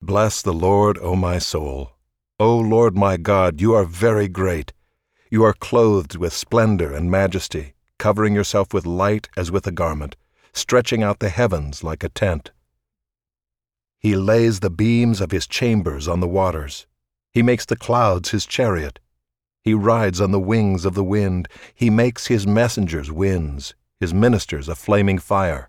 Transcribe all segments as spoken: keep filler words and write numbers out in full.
Bless the Lord, O my soul. O Lord my God, you are very great. You are clothed with splendor and majesty, covering yourself with light as with a garment, stretching out the heavens like a tent. He lays the beams of his chambers on the waters. He makes the clouds his chariot. He rides on the wings of the wind. He makes his messengers winds, his ministers a flaming fire.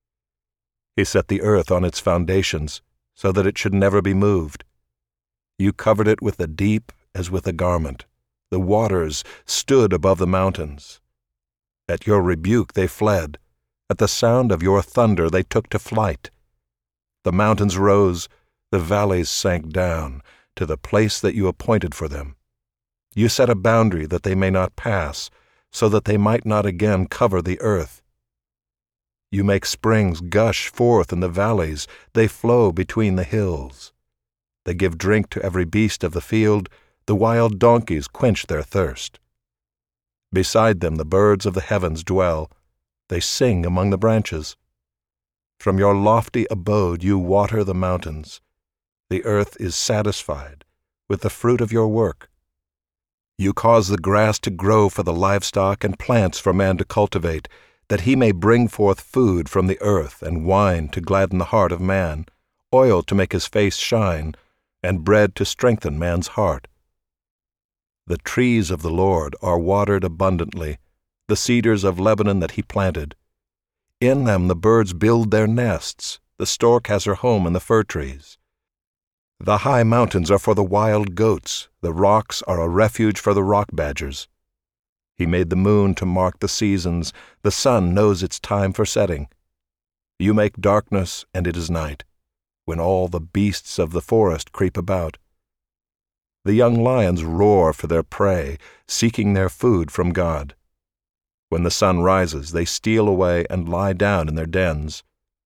He set the earth on its foundations, so that it should never be moved. You covered it with the deep as with a garment. The waters stood above the mountains. At your rebuke they fled. At the sound of your thunder they took to flight. The mountains rose, the valleys sank down, to the place that you appointed for them. You set a boundary that they may not pass, so that they might not again cover the earth. You make springs gush forth in the valleys, they flow between the hills. They give drink to every beast of the field, the wild donkeys quench their thirst. Beside them the birds of the heavens dwell, they sing among the branches. From your lofty abode you water the mountains. The earth is satisfied with the fruit of your work. You cause the grass to grow for the livestock and plants for man to cultivate, that he may bring forth food from the earth and wine to gladden the heart of man, oil to make his face shine, and bread to strengthen man's heart. The trees of the Lord are watered abundantly, the cedars of Lebanon that he planted. In them the birds build their nests, the stork has her home in the fir trees. The high mountains are for the wild goats, the rocks are a refuge for the rock badgers. He made the moon to mark the seasons, the sun knows its time for setting. You make darkness, and it is night, when all the beasts of the forest creep about. The young lions roar for their prey, seeking their food from God. When the sun rises, they steal away and lie down in their dens.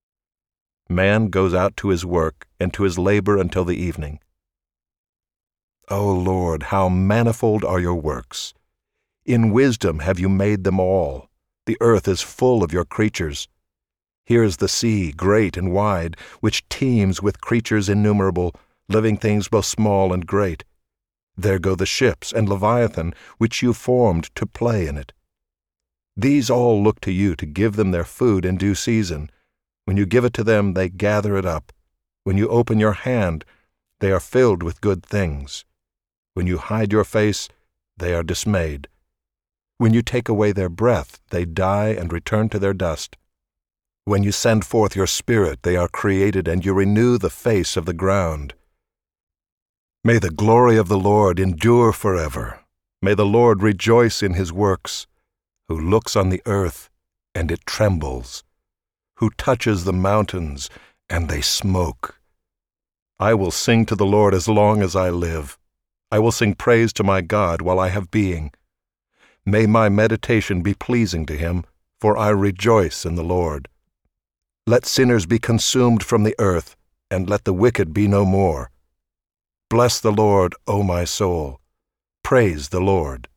Man goes out to his work and to his labor until the evening. O Lord, how manifold are your works! In wisdom have you made them all. The earth is full of your creatures. Here is the sea, great and wide, which teems with creatures innumerable, living things both small and great. There go the ships and Leviathan, which you formed to play in it. These all look to you to give them their food in due season. When you give it to them, they gather it up. When you open your hand, they are filled with good things. When you hide your face, they are dismayed. When you take away their breath, they die and return to their dust. When you send forth your spirit, they are created, and you renew the face of the ground. May the glory of the Lord endure forever. May the Lord rejoice in his works, who looks on the earth, and it trembles, who touches the mountains, and they smoke. I will sing to the Lord as long as I live. I will sing praise to my God while I have being. May my meditation be pleasing to him, for I rejoice in the Lord. Let sinners be consumed from the earth, and let the wicked be no more. Bless the Lord, O my soul. Praise the Lord.